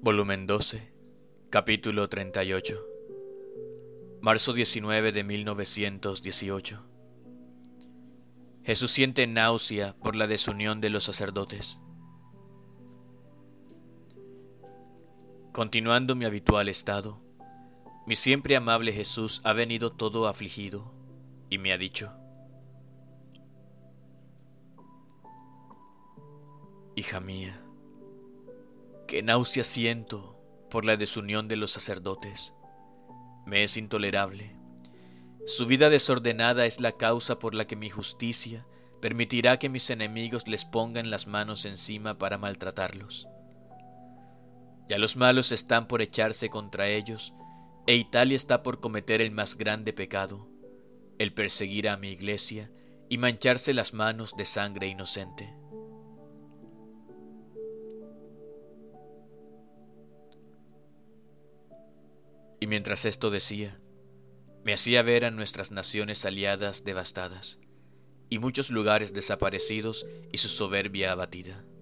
Volumen 12, capítulo 38. Marzo 19 de 1918. Jesús siente náusea por la desunión de los sacerdotes. Continuando mi habitual estado, mi siempre amable Jesús ha venido todo afligido y me ha dicho: hija mía, qué náusea siento por la desunión de los sacerdotes. Me es intolerable. Su vida desordenada es la causa por la que mi justicia permitirá que mis enemigos les pongan las manos encima para maltratarlos. Ya los malos están por echarse contra ellos, e Italia está por cometer el más grande pecado, el perseguir a mi iglesia y mancharse las manos de sangre inocente. Y mientras esto decía, me hacía ver a nuestras naciones aliadas devastadas, y muchos lugares desaparecidos y su soberbia abatida.